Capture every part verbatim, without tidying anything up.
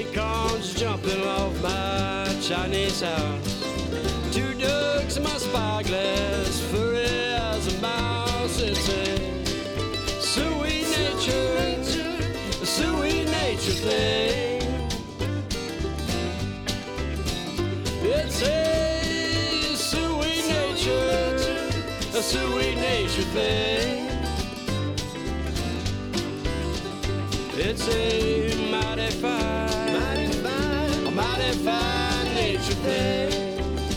unicorns jumping off my Chinese house. Two ducks in my spyglass, furry as a mouse. It's a sweet nature, a sweet nature thing. It's a sweet nature, a sweet nature thing. It's a mighty fine, mighty fine, a mighty fine nature thing.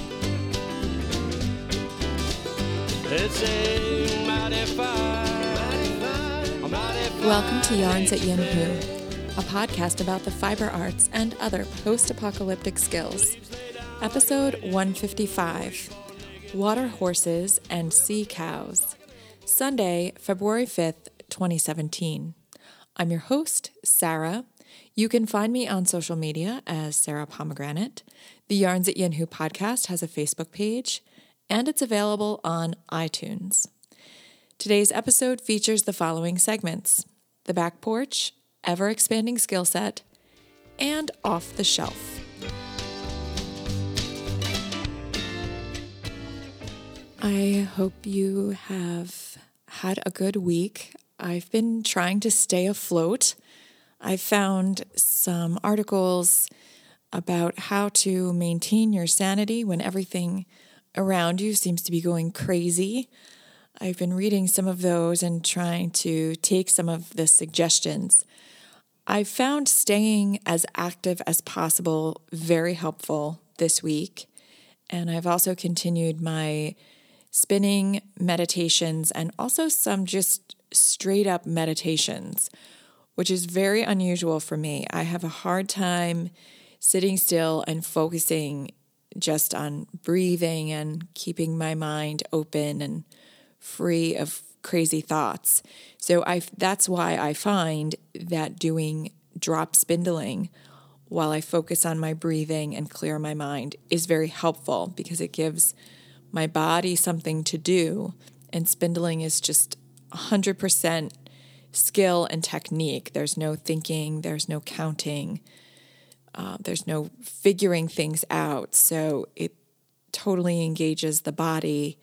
It's a mighty fine, mighty fine, a mighty fine. Welcome to Yarns at Yin Hu, a podcast about the fiber arts and other post-apocalyptic skills. Episode one fifty-five, Water Horses and Sea Cows. Sunday, February fifth, twenty seventeen. I'm your host, Sarah. You can find me on social media as Sarah Pomegranate. The Yarns at Yin Hu podcast has a Facebook page, and it's available on iTunes. Today's episode features the following segments: The Back Porch, Ever-Expanding Skill Set, and Off the Shelf. I hope you have had a good week. I've been trying to stay afloat. I found some articles about how to maintain your sanity when everything around you seems to be going crazy. I've been reading some of those and trying to take some of the suggestions. I found staying as active as possible very helpful this week, and I've also continued my spinning meditations and also some just straight up meditations, which is very unusual for me. I have a hard time sitting still and focusing just on breathing and keeping my mind open and free of crazy thoughts. So I that's why I find that doing drop spindling while I focus on my breathing and clear my mind is very helpful, because it gives my body something to do, and spindling is just one hundred percent skill and technique. There's no thinking, there's no counting, uh, there's no figuring things out. So it totally engages the body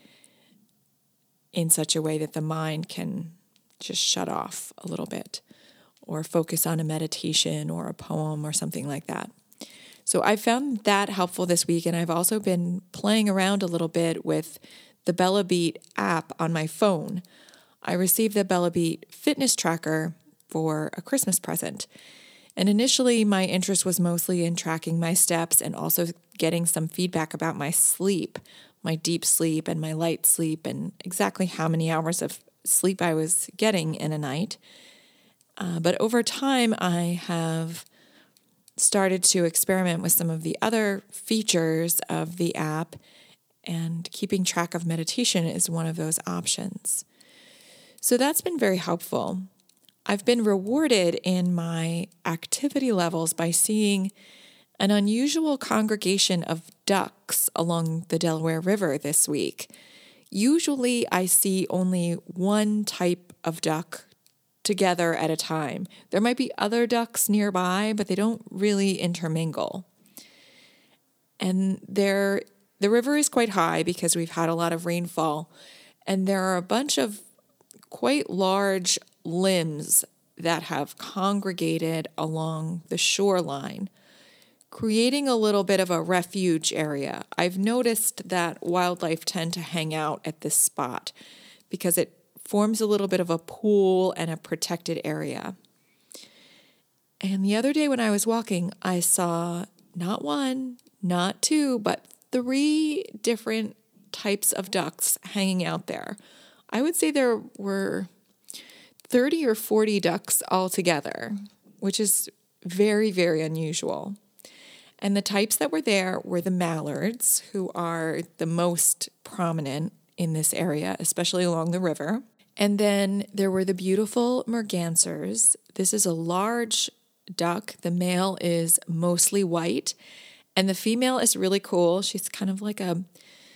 in such a way that the mind can just shut off a little bit or focus on a meditation or a poem or something like that. So I found that helpful this week, and I've also been playing around a little bit with the Bella Beat app on my phone. I received the Bella Beat fitness tracker for a Christmas present. And initially, my interest was mostly in tracking my steps and also getting some feedback about my sleep, my deep sleep and my light sleep, and exactly how many hours of sleep I was getting in a night. Uh, but over time, I have started to experiment with some of the other features of the app, and keeping track of meditation is one of those options. So that's been very helpful. I've been rewarded in my activity levels by seeing an unusual congregation of ducks along the Delaware River this week. Usually I see only one type of duck together at a time. There might be other ducks nearby, but they don't really intermingle. And there, the river is quite high because we've had a lot of rainfall, and there are a bunch of quite large limbs that have congregated along the shoreline, creating a little bit of a refuge area. I've noticed that wildlife tend to hang out at this spot because it forms a little bit of a pool and a protected area. And the other day when I was walking, I saw not one, not two, but three different types of ducks hanging out there. I would say there were thirty or forty ducks altogether, which is very, very unusual. And the types that were there were the mallards, who are the most prominent in this area, especially along the river. And then there were the beautiful mergansers. This is a large duck. The male is mostly white, and the female is really cool. She's kind of like a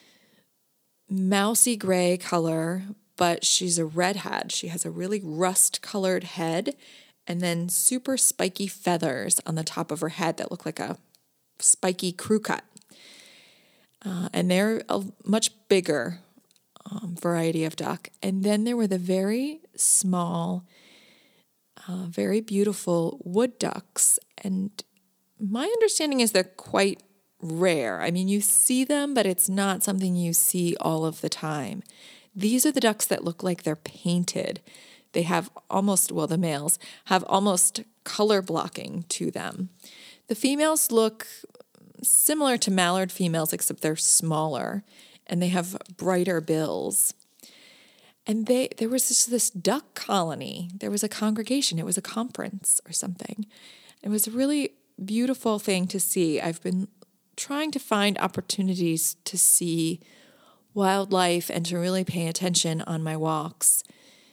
mousy gray color, but she's a redhead. She has a really rust-colored head and then super spiky feathers on the top of her head that look like a spiky crew cut. Uh, and they're a much bigger um, variety of duck. And then there were the very small, uh, very beautiful wood ducks. And my understanding is they're quite rare. I mean, you see them, but it's not something you see all of the time. These are the ducks that look like they're painted. They have almost, well, the males have almost color blocking to them. The females look similar to mallard females, except they're smaller and they have brighter bills. And they there was this, this duck colony. There was a congregation. It was a conference or something. It was a really beautiful thing to see. I've been trying to find opportunities to see wildlife and to really pay attention on my walks.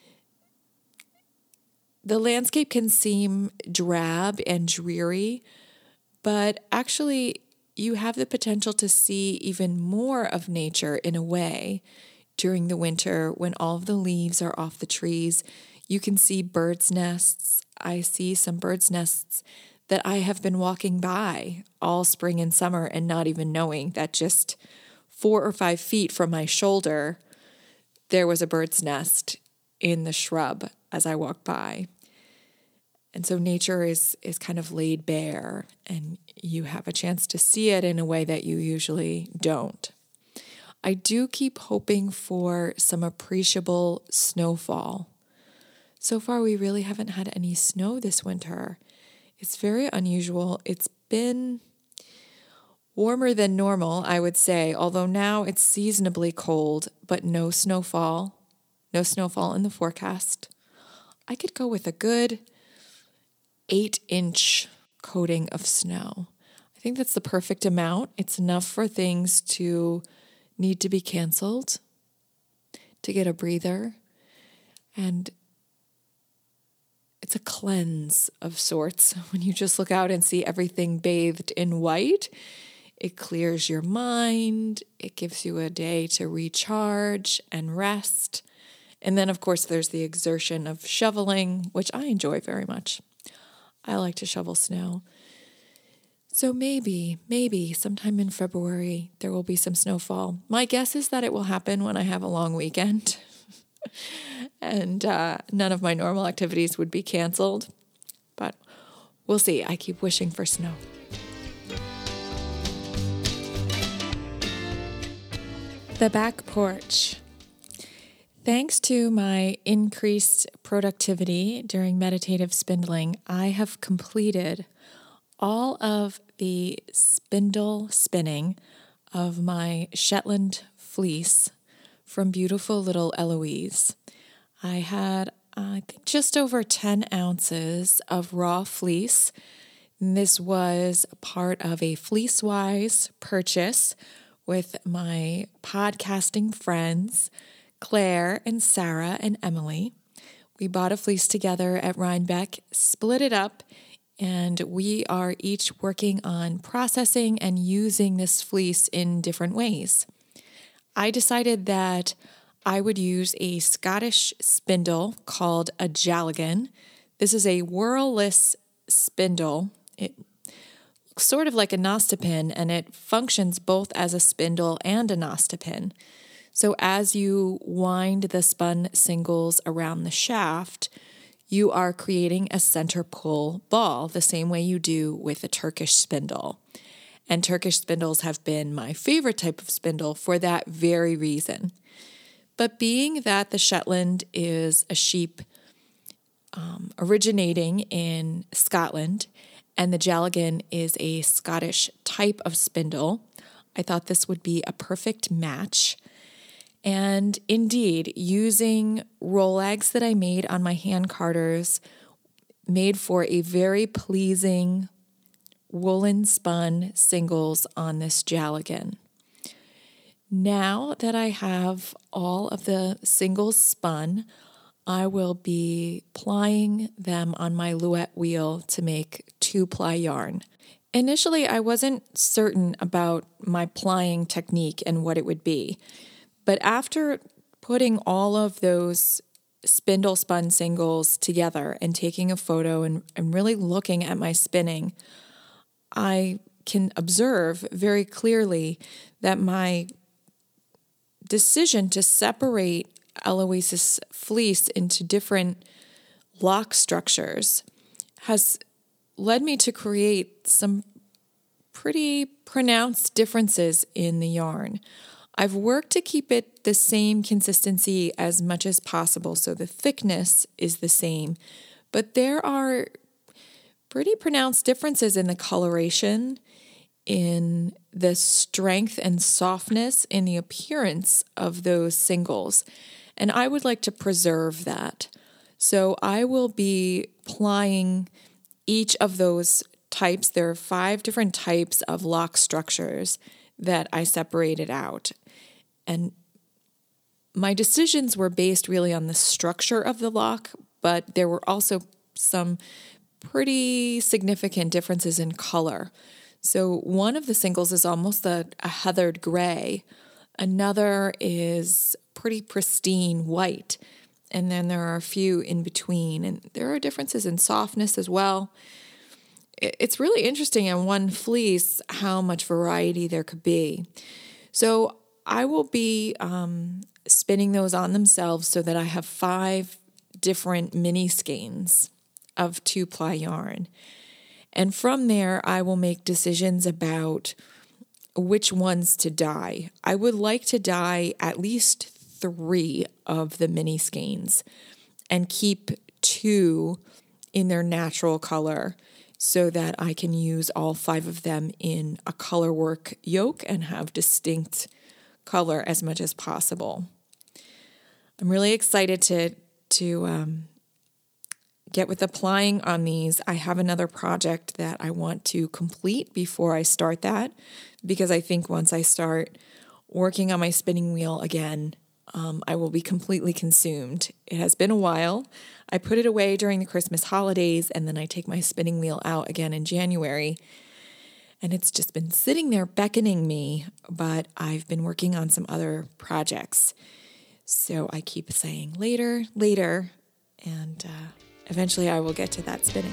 The landscape can seem drab and dreary, but actually you have the potential to see even more of nature in a way during the winter when all of the leaves are off the trees. You can see birds' nests. I see some birds' nests that I have been walking by all spring and summer and not even knowing that just four or five feet from my shoulder, there was a bird's nest in the shrub as I walked by. And so nature is is kind of laid bare, and you have a chance to see it in a way that you usually don't. I do keep hoping for some appreciable snowfall. So far, we really haven't had any snow this winter. It's very unusual. It's been warmer than normal, I would say, although now it's seasonably cold, but no snowfall. No snowfall in the forecast. I could go with a good eight-inch coating of snow. I think that's the perfect amount. It's enough for things to need to be canceled, to get a breather, and it's a cleanse of sorts. When you just look out and see everything bathed in white, it clears your mind, it gives you a day to recharge and rest. And then, of course, there's the exertion of shoveling, which I enjoy very much. I like to shovel snow. So maybe, maybe sometime in February, there will be some snowfall. My guess is that it will happen when I have a long weekend and uh, none of my normal activities would be canceled. But we'll see. I keep wishing for snow. The back porch. Thanks to my increased productivity during meditative spindling, I have completed all of the spindle spinning of my Shetland fleece from beautiful little Eloise. I had, I think, just over ten ounces of raw fleece. And this was part of a FleeceWise purchase with my podcasting friends, Claire and Sarah and Emily. We bought a fleece together at Rhinebeck, split it up, and we are each working on processing and using this fleece in different ways. I decided that I would use a Scottish spindle called a Jalagan. This is a whirl-less spindle. It looks sort of like a Nostopin, and it functions both as a spindle and a Nostopin. So as you wind the spun singles around the shaft, you are creating a center pull ball the same way you do with a Turkish spindle. And Turkish spindles have been my favorite type of spindle for that very reason. But being that the Shetland is a sheep um, originating in Scotland and the Jalagan is a Scottish type of spindle, I thought this would be a perfect match. And indeed, using Rolex that I made on my hand carders made for a very pleasing woolen spun singles on this Jalagan. Now that I have all of the singles spun, I will be plying them on my Louette wheel to make two-ply yarn. Initially, I wasn't certain about my plying technique and what it would be. But after putting all of those spindle spun singles together and taking a photo and, and really looking at my spinning, I can observe very clearly that my decision to separate Eloise's fleece into different lock structures has led me to create some pretty pronounced differences in the yarn. I've worked to keep it the same consistency as much as possible, so the thickness is the same, but there are pretty pronounced differences in the coloration, in the strength and softness, in the appearance of those singles, and I would like to preserve that. So I will be plying each of those types. There are five different types of lock structures that I separated out. And my decisions were based really on the structure of the lock, but there were also some pretty significant differences in color. So one of the singles is almost a, a heathered gray. Another is pretty pristine white. And then there are a few in between. And there are differences in softness as well. It's really interesting on one fleece how much variety there could be. So I will be um, spinning those on themselves so that I have five different mini skeins of two-ply yarn. And from there, I will make decisions about which ones to dye. I would like to dye at least three of the mini skeins and keep two in their natural color so that I can use all five of them in a color work yoke and have distinct color as much as possible. I'm really excited to to um, get with applying on these. I have another project that I want to complete before I start that, because I think once I start working on my spinning wheel again, um, I will be completely consumed. It has been a while. I put it away during the Christmas holidays, and then I take my spinning wheel out again in January. And it's just been sitting there beckoning me, but I've been working on some other projects. So I keep saying later, later, and uh, eventually I will get to that spinning.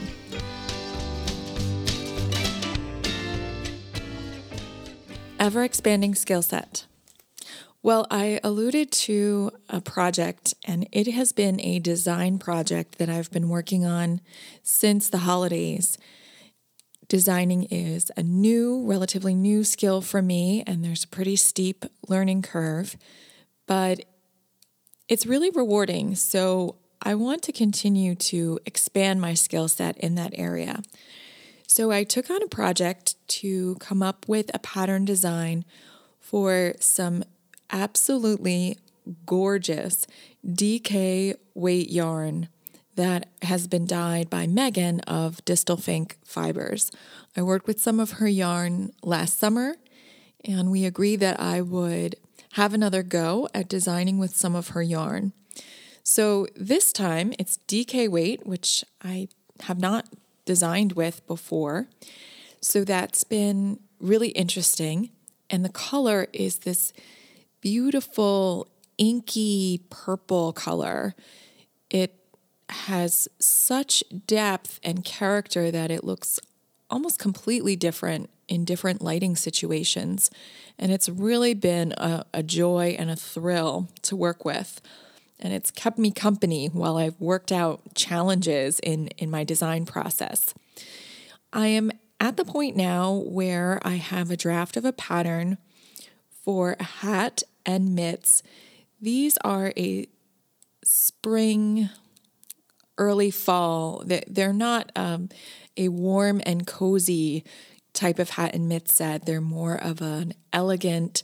Ever expanding skill set. Well, I alluded to a project, and it has been a design project that I've been working on since the holidays. Designing is a new, relatively new skill for me, and there's a pretty steep learning curve, but it's really rewarding. So I want to continue to expand my skill set in that area. So I took on a project to come up with a pattern design for some absolutely gorgeous D K weight yarn that has been dyed by Megan of Distelfink Fibers. I worked with some of her yarn last summer, and we agreed that I would have another go at designing with some of her yarn. So this time it's D K weight, which I have not designed with before. So that's been really interesting. And the color is this beautiful inky purple color. It has such depth and character that it looks almost completely different in different lighting situations. And it's really been a, a joy and a thrill to work with. And it's kept me company while I've worked out challenges in, in my design process. I am at the point now where I have a draft of a pattern for a hat and mitts. These are a spring, early fall. They're not um, a warm and cozy type of hat and mitt set. They're more of an elegant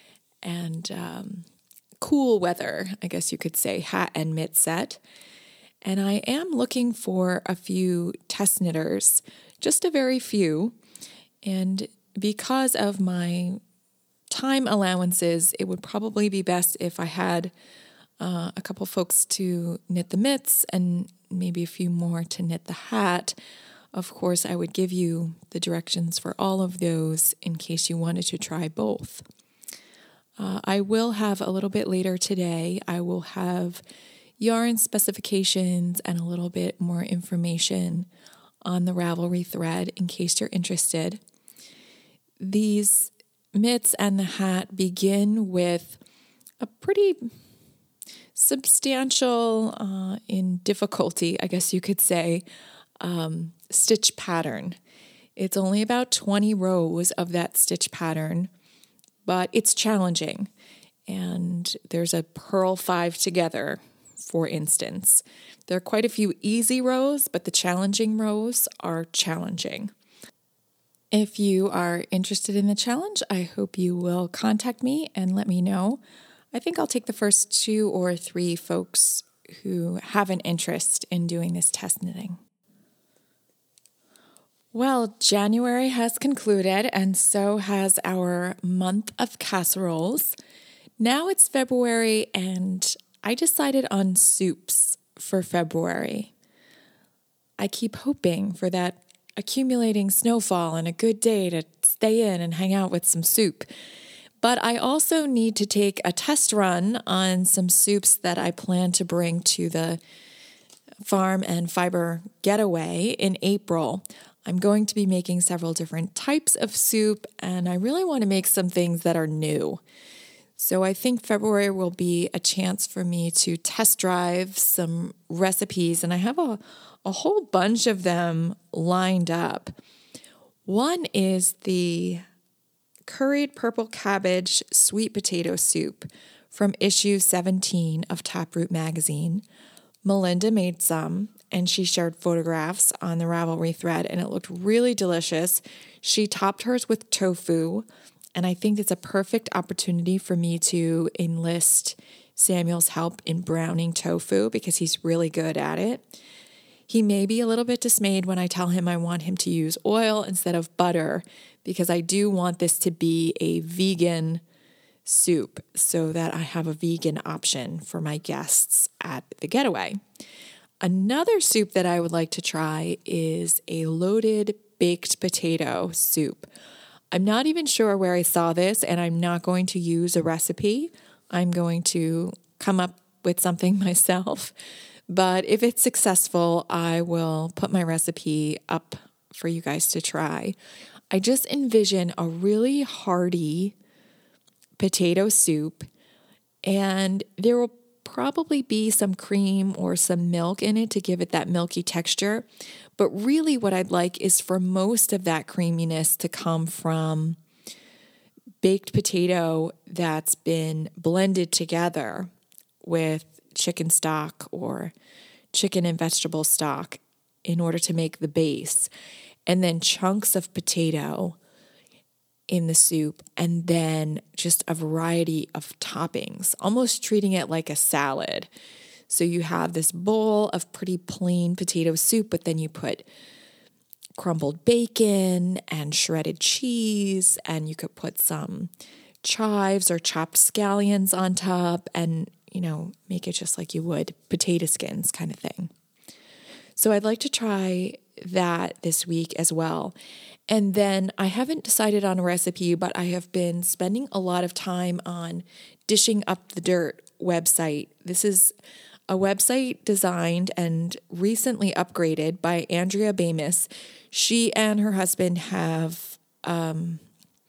and um, cool weather, I guess you could say, hat and mitt set. And I am looking for a few test knitters, just a very few. And because of my time allowances, it would probably be best if I had uh, a couple folks to knit the mitts and maybe a few more to knit the hat. Of course, I would give you the directions for all of those in case you wanted to try both. Uh, I will have a little bit later today, I will have yarn specifications and a little bit more information on the Ravelry thread in case you're interested. These mitts and the hat begin with a pretty substantial uh, in difficulty, I guess you could say, um, stitch pattern. It's only about twenty rows of that stitch pattern, but it's challenging. And there's a purl five together, for instance. There are quite a few easy rows, but the challenging rows are challenging. If you are interested in the challenge, I hope you will contact me and let me know. I think I'll take the first two or three folks who have an interest in doing this test knitting. Well, January has concluded, and so has our month of casseroles. Now it's February, and I decided on soups for February. I keep hoping for that accumulating snowfall and a good day to stay in and hang out with some soup. But I also need to take a test run on some soups that I plan to bring to the Farm and Fiber Getaway in April. I'm going to be making several different types of soup, and I really want to make some things that are new. So I think February will be a chance for me to test drive some recipes, and I have a, a whole bunch of them lined up. One is the curried purple cabbage sweet potato soup from issue seventeen of Taproot magazine. Melinda made some, and she shared photographs on the Ravelry thread, and it looked really delicious. She topped hers with tofu, and I think it's a perfect opportunity for me to enlist Samuel's help in browning tofu because he's really good at it. He may be a little bit dismayed when I tell him I want him to use oil instead of butter because I do want this to be a vegan soup so that I have a vegan option for my guests at the getaway. Another soup that I would like to try is a loaded baked potato soup. I'm not even sure where I saw this, and I'm not going to use a recipe. I'm going to come up with something myself. But if it's successful, I will put my recipe up for you guys to try. I just envision a really hearty potato soup, and there will probably be some cream or some milk in it to give it that milky texture. But really what I'd like is for most of that creaminess to come from baked potato that's been blended together with chicken stock or chicken and vegetable stock in order to make the base, and then chunks of potato in the soup, and then just a variety of toppings, almost treating it like a salad. So you have this bowl of pretty plain potato soup, but then you put crumbled bacon and shredded cheese, and you could put some chives or chopped scallions on top and, you know, make it just like you would potato skins kind of thing. So I'd like to try that this week as well. And then I haven't decided on a recipe, but I have been spending a lot of time on Dishing Up the Dirt website. This is a website designed and recently upgraded by Andrea Bamis. She and her husband have um,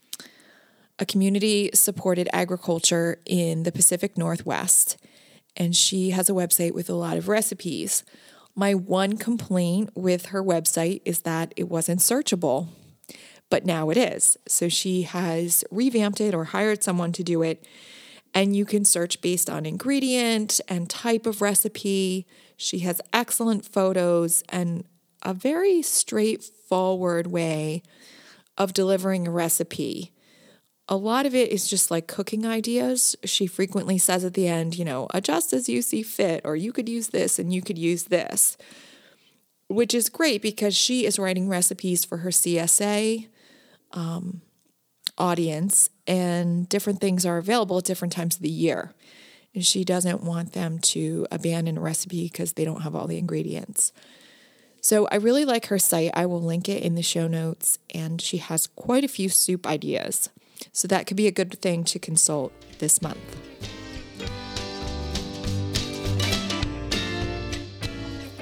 a community-supported agriculture in the Pacific Northwest, and she has a website with a lot of recipes. My one complaint with her website is that it wasn't searchable, but now it is. So she has revamped it or hired someone to do it, and you can search based on ingredient and type of recipe. She has excellent photos and a very straightforward way of delivering a recipe. A lot of it is just like cooking ideas. She frequently says at the end, you know, adjust as you see fit, or you could use this and you could use this, which is great because she is writing recipes for her C S A um, audience, and different things are available at different times of the year. And she doesn't want them to abandon a recipe because they don't have all the ingredients. So I really like her site. I will link it in the show notes, and she has quite a few soup ideas. So that could be a good thing to consult this month.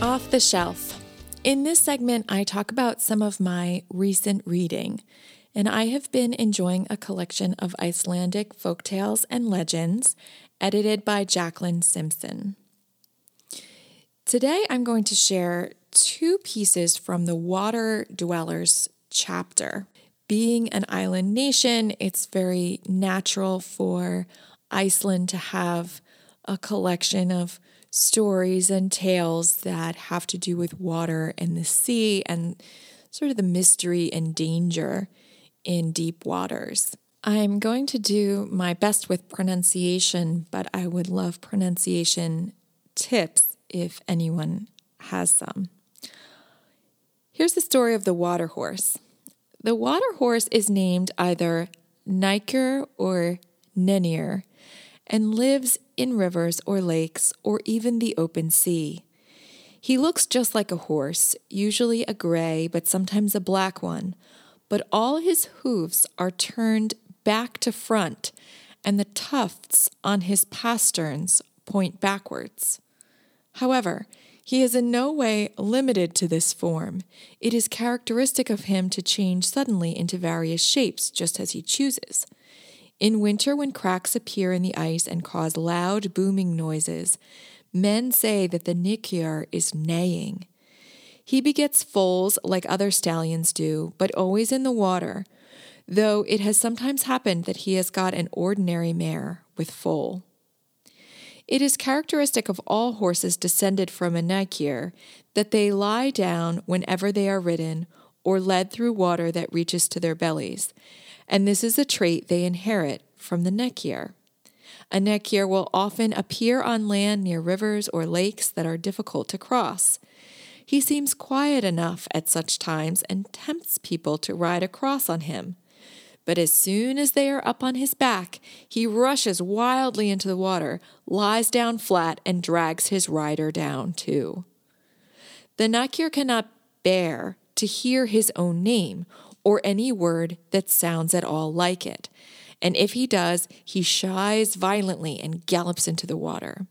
Off the Shelf. In this segment, I talk about some of my recent reading, and I have been enjoying a collection of Icelandic folktales and legends edited by Jacqueline Simpson. Today, I'm going to share two pieces from the Water Dwellers chapter. Being an island nation, it's very natural for Iceland to have a collection of stories and tales that have to do with water and the sea and sort of the mystery and danger in deep waters. I'm going to do my best with pronunciation, but I would love pronunciation tips if anyone has some. Here's the story of the water horse. The water horse is named either Nykr or Nenir and lives in rivers or lakes or even the open sea. He looks just like a horse, usually a gray but sometimes a black one, but all his hooves are turned back to front and the tufts on his pasterns point backwards. However, he is in no way limited to this form. It is characteristic of him to change suddenly into various shapes just as he chooses. In winter, when cracks appear in the ice and cause loud booming noises, men say that the Nykr is neighing. He begets foals like other stallions do, but always in the water, though it has sometimes happened that he has got an ordinary mare with foal. It is characteristic of all horses descended from a Nykr that they lie down whenever they are ridden or led through water that reaches to their bellies, and this is a trait they inherit from the Nykr. A Nykr will often appear on land near rivers or lakes that are difficult to cross. He seems quiet enough at such times and tempts people to ride across on him. But as soon as they are up on his back, he rushes wildly into the water, lies down flat, and drags his rider down too. The Nykr cannot bear to hear his own name or any word that sounds at all like it, and if he does, he shies violently and gallops into the water.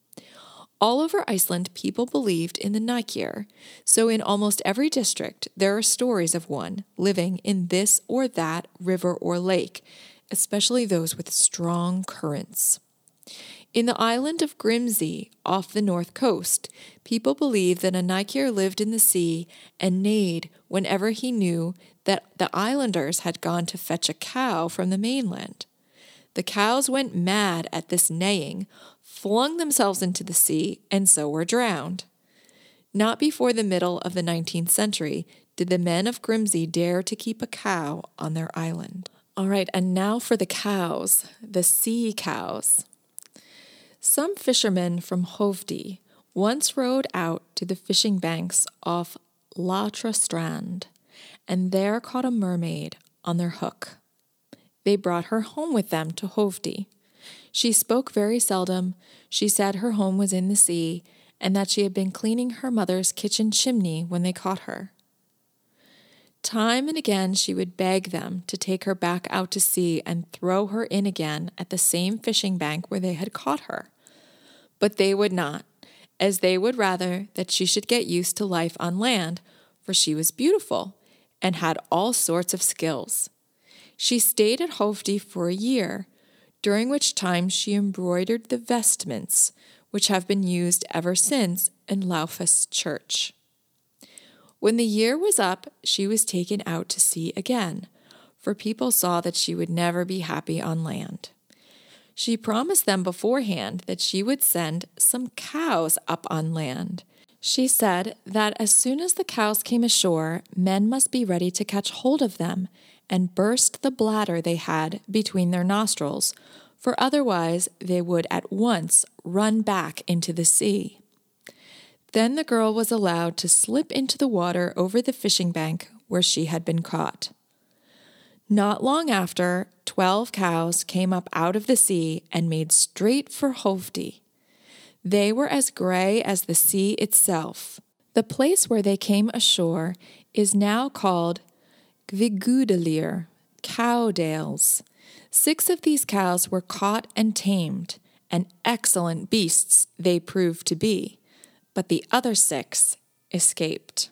All over Iceland, people believed in the Nykr, so in almost every district there are stories of one living in this or that river or lake, especially those with strong currents. In the island of Grimsey, off the north coast, people believe that a Nykr lived in the sea and neighed whenever he knew that the islanders had gone to fetch a cow from the mainland. The cows went mad at this neighing, flung themselves into the sea, and so were drowned. Not before the middle of the nineteenth century did the men of Grimsey dare to keep a cow on their island. All right, and now for the cows, the sea cows. Some fishermen from Hovdi once rowed out to the fishing banks off Latra Strand, and there caught a mermaid on their hook. They brought her home with them to Hovdi. She spoke very seldom. She said her home was in the sea, and that she had been cleaning her mother's kitchen chimney when they caught her. Time and again she would beg them to take her back out to sea and throw her in again at the same fishing bank where they had caught her. But they would not, as they would rather that she should get used to life on land, for she was beautiful and had all sorts of skills. She stayed at Hovdi for a year, during which time she embroidered the vestments which have been used ever since in Laufus Church. When the year was up, she was taken out to sea again, for people saw that she would never be happy on land. She promised them beforehand that she would send some cows up on land. She said that as soon as the cows came ashore, men must be ready to catch hold of them and burst the bladder they had between their nostrils, for otherwise they would at once run back into the sea. Then the girl was allowed to slip into the water over the fishing bank where she had been caught. Not long after, twelve cows came up out of the sea and made straight for Hovdi. They were as gray as the sea itself. The place where they came ashore is now called Gvigudalir, Cowdales. Six of these cows were caught and tamed, and excellent beasts they proved to be. but the other six escaped.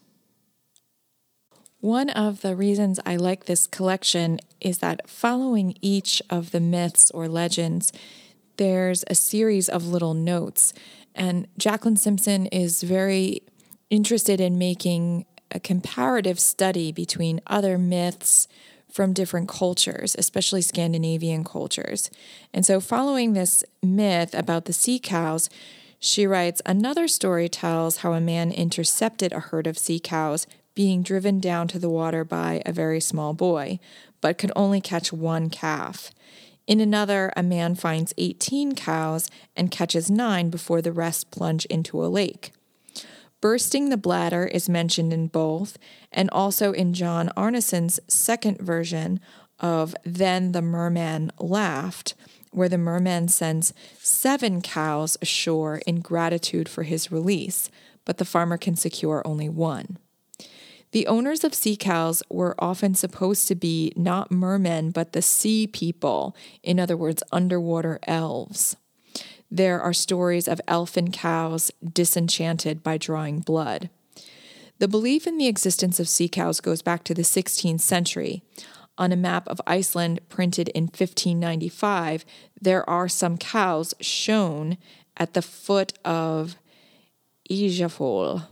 One of the reasons I like this collection is that following each of the myths or legends, there's a series of little notes. And Jacqueline Simpson is very interested in making a comparative study between other myths from different cultures, especially Scandinavian cultures. And so following this myth about the sea cows, she writes, another story tells how a man intercepted a herd of sea cows being driven down to the water by a very small boy, but could only catch one calf. In another, a man finds eighteen cows and catches nine before the rest plunge into a lake. Bursting the bladder is mentioned in both, and also in John Arneson's second version of Then the Merman Laughed, where the merman sends seven cows ashore in gratitude for his release, but the farmer can secure only one. The owners of sea cows were often supposed to be not mermen, but the sea people, in other words, underwater elves. There are stories of elfin cows disenchanted by drawing blood. The belief in the existence of sea cows goes back to the sixteenth century. On a map of Iceland printed in fifteen ninety-five, there are some cows shown at the foot of Eyjafjall.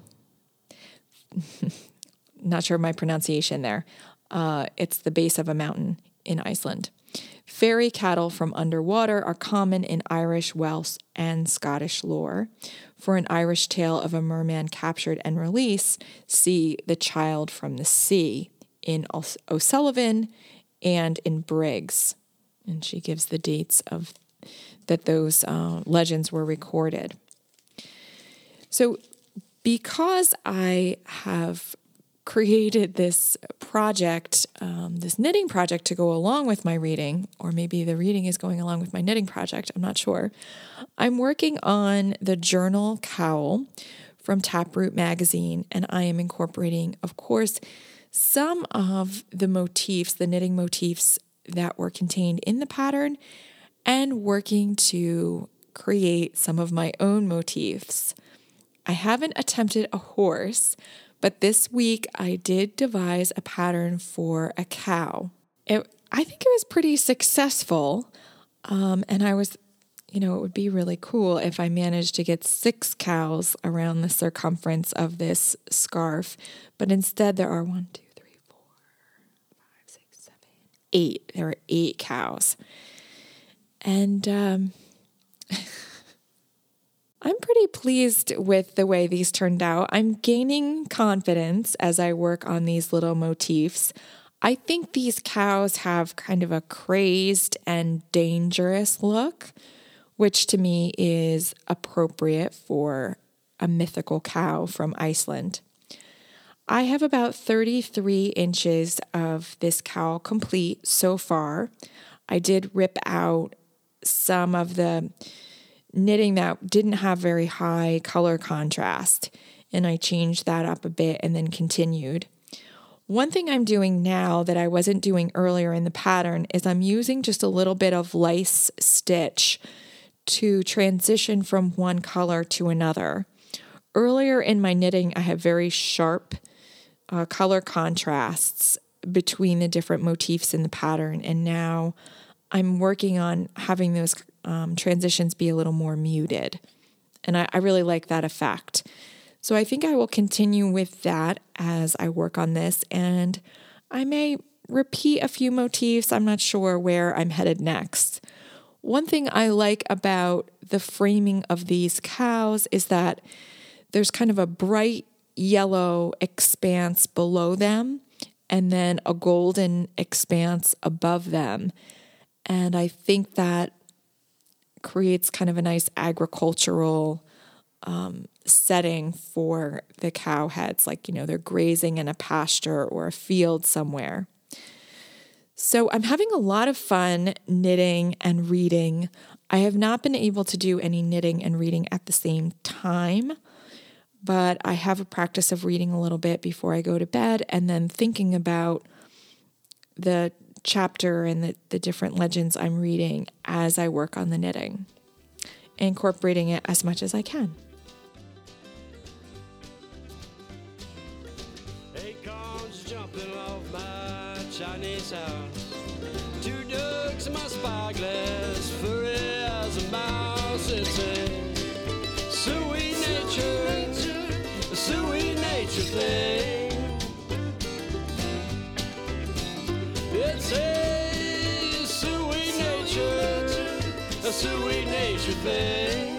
Not sure of my pronunciation there. Uh, it's the base of a mountain in Iceland. Fairy cattle from underwater are common in Irish, Welsh, and Scottish lore. For an Irish tale of a merman captured and released, see The Child from the Sea in O'Sullivan and in Briggs. And she gives the dates of that those uh, legends were recorded. So because I have created this project, um, this knitting project to go along with my reading, or maybe the reading is going along with my knitting project, I'm not sure. I'm working on the journal cowl from Taproot Magazine, and I am incorporating, of course, some of the motifs, the knitting motifs that were contained in the pattern, and working to create some of my own motifs. I haven't attempted a horse, but this week I did devise a pattern for a cow. It, I think it was pretty successful, um, and I was, you know, it would be really cool if I managed to get six cows around the circumference of this scarf, but instead there are one, two, three, four, five, six, seven, eight. There are eight cows. And um, I'm pretty pleased with the way these turned out. I'm gaining confidence as I work on these little motifs. I think these cows have kind of a crazed and dangerous look, which to me is appropriate for a mythical cow from Iceland. I have about thirty-three inches of this cowl complete so far. I did rip out some of the knitting that didn't have very high color contrast, and I changed that up a bit and then continued. One thing I'm doing now that I wasn't doing earlier in the pattern is I'm using just a little bit of lice stitch to transition from one color to another. Earlier in my knitting, I have very sharp uh, color contrasts between the different motifs in the pattern, and now I'm working on having those um, transitions be a little more muted. And I, I really like that effect. So I think I will continue with that as I work on this, and I may repeat a few motifs. I'm not sure where I'm headed next. One thing I like about the framing of these cows is that there's kind of a bright yellow expanse below them and then a golden expanse above them. And I think that creates kind of a nice agricultural um, setting for the cow heads, like, you know, they're grazing in a pasture or a field somewhere. So I'm having a lot of fun knitting and reading. I have not been able to do any knitting and reading at the same time, but I have a practice of reading a little bit before I go to bed and then thinking about the chapter and the, the different legends I'm reading as I work on the knitting, incorporating it as much as I can. Chinese house. Two ducks in my spyglass, furry as a mouse. It's a sweet nature, a sweet nature thing. It's a sweet nature, a sweet nature thing.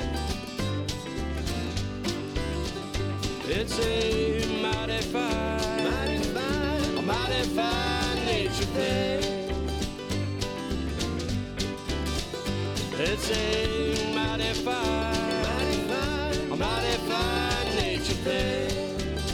It's a mighty fine, mighty fine, a mighty fine nature thing. It's a mighty fine, mighty fine, a mighty fine nature thing.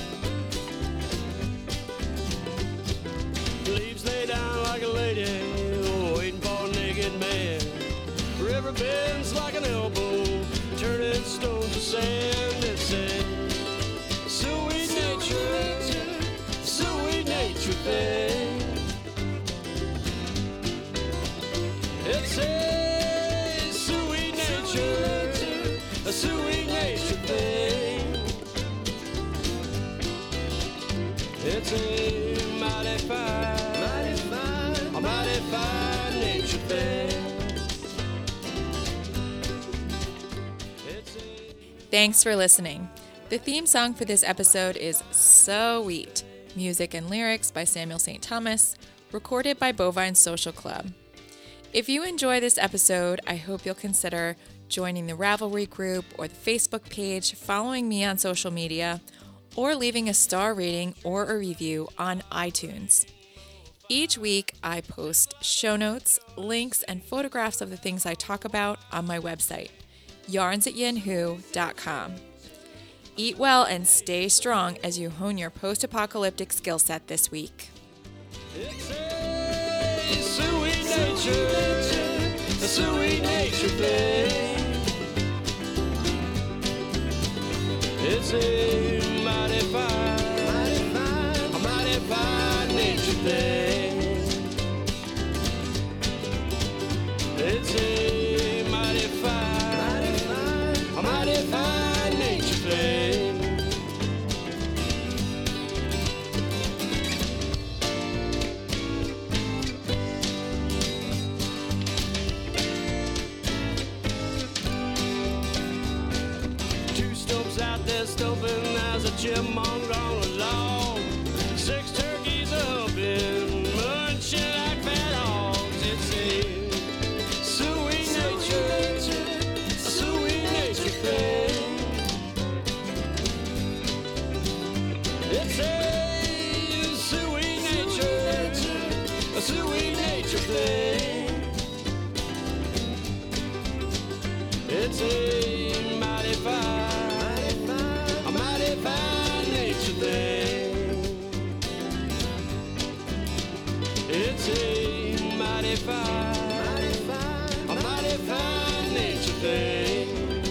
Leaves lay down like a lady, waiting for a naked man. River bends like an elbow, turning stones to sand. It's a sweet nature, sweet nature thing. It's a sweet nature, a sweet nature thing. It's a mighty fine, mighty fine, a mighty fine nature thing. It's a Thanks for listening. The theme song for this episode is Sweet, music and lyrics by Samuel Saint Thomas, recorded by Bovine Social Club. If you enjoy this episode, I hope you'll consider joining the Ravelry group or the Facebook page, following me on social media, or leaving a star rating or a review on iTunes. Each week, I post show notes, links, and photographs of the things I talk about on my website, yarns at yin hu dot com. Eat well and stay strong as you hone your post-apocalyptic skill set this week. It's a sweet nature, a sweet nature thing. It's a mighty fine, mighty fine, a mighty fine nature thing. It's a mighty fine, mighty fine, a mighty fine nature thing. Two stumps out there stumping as a chipmunk gone along. Six turkeys up in munching like fat hogs. It's a sweet nature, a sweet nature thing. It's a sweet nature, a sweet nature thing. It's a mighty fine, mighty fine, a mighty fine nature thing. It's a mighty fine, mighty fine, a mighty fine nature thing.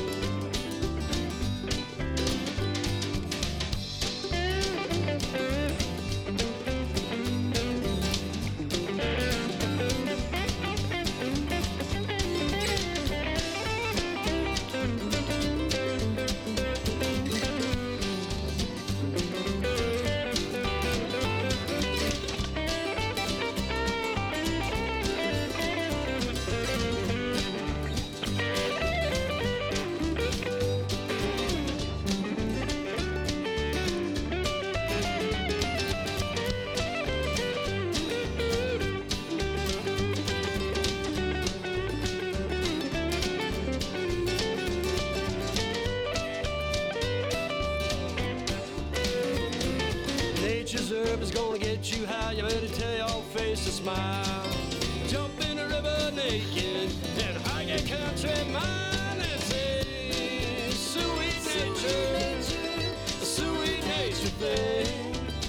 Nature's herb is gonna get you high. You better tell your face to smile. Jump in the river naked and hike a country mile. It's a sweet nature, a sweet nature thing.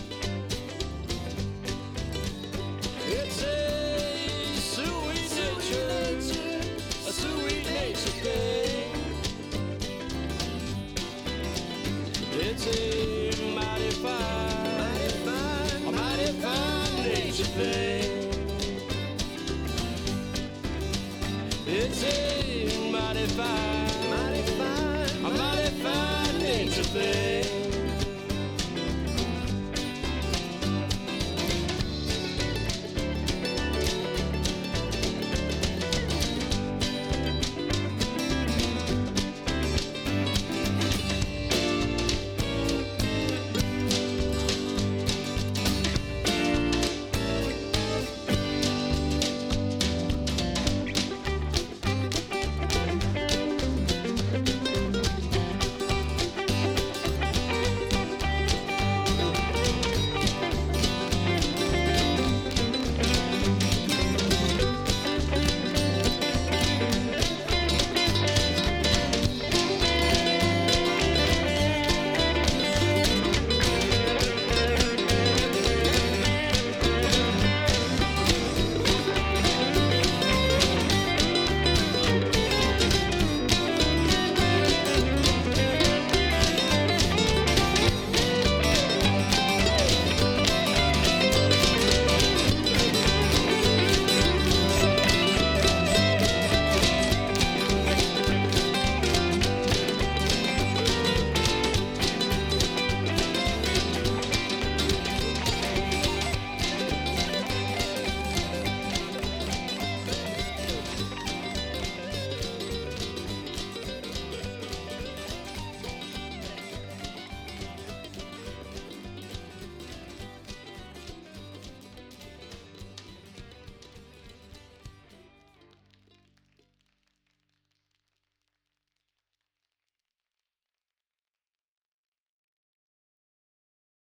It's a sweet nature, a sweet nature thing. It's a mighty fine, mighty fine, a mighty fine nature thing. It's a mighty fine, mighty fine, a mighty fine nature thing.